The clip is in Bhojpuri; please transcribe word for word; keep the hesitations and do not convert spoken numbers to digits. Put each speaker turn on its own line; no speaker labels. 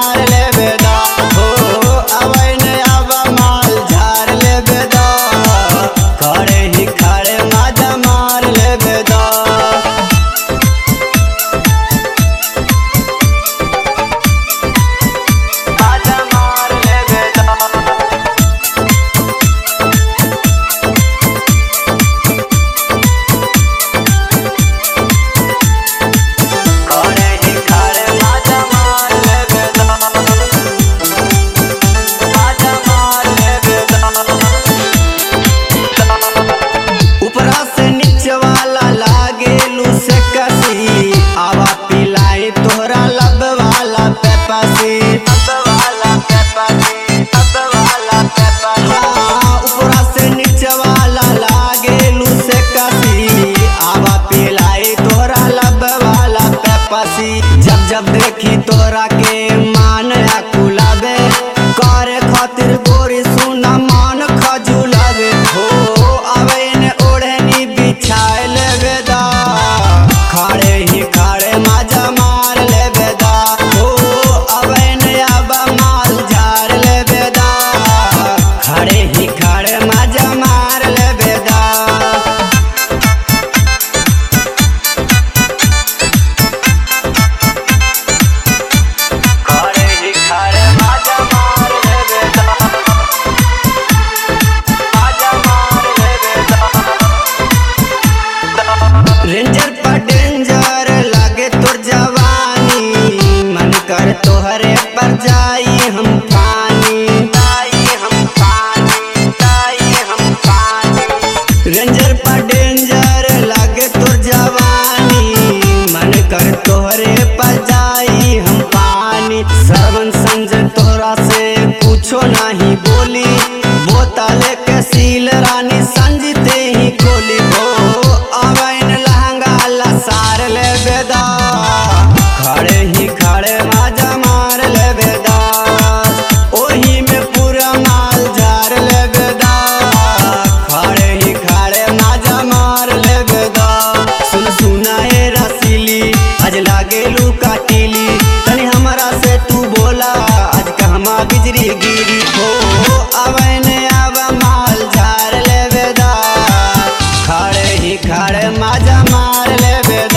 मार ले बेदा हो अवैन अब माल झार ले बेदा खड़े ही खड़े माजा मार ले बेदा माजा मार ले बेदा ऊपरा से नीचे वाला लागे लू से कसी आवा पिलाई तोहरा लब वाला पेपासी लब वाला पेपासी लब वाला पेपासी हाँ ऊपरा से नीचे वाला लागे लू से कसी आवा पिलाई तोहरा लब वाला पेपासी जब जब देखी तोहरा के मान कुलाबे करे खातिर गोरी सुना मान खजुलावे हो अवैन ओढ़नी बिछाए ले बेदा खड़े ही खड़े माजा मार ले बेदा हो अवैन अब माल झार ले बेदा खड़े ही खड़े माजा मार ले बेदा खड़े ही खड़े माजा मार ले बेदा माजा मार ले बेदा रेंजर पर डेंजर लागे तोर जवानी मन कर तोहरे पर जाई हम पानी जाई हम पानी जाई हम पानी रेंजर पर डेंजर लागे तोर जवानी मन कर तोहरे पर जाई हम पानी श्रवण संजय तोहरा से पूछो नहीं बोली बोतले के सील रानी संजते ही खोली हो अवैन लहंगा लसार ले बेदा खड़े ही खड़े माजा मार ले बेदा ओही में पूरा माल झार ले बेदा खड़े ही खड़े माजा मार ले बेदा सुन सुनाए रसीली आज लागे लू काटीली तनी हमारा से तू बोला आज कहमा बिजली गिरी हो अवैन अब माल झार ले बेदा खड़े ही खड़े माजा मार ले बेदा।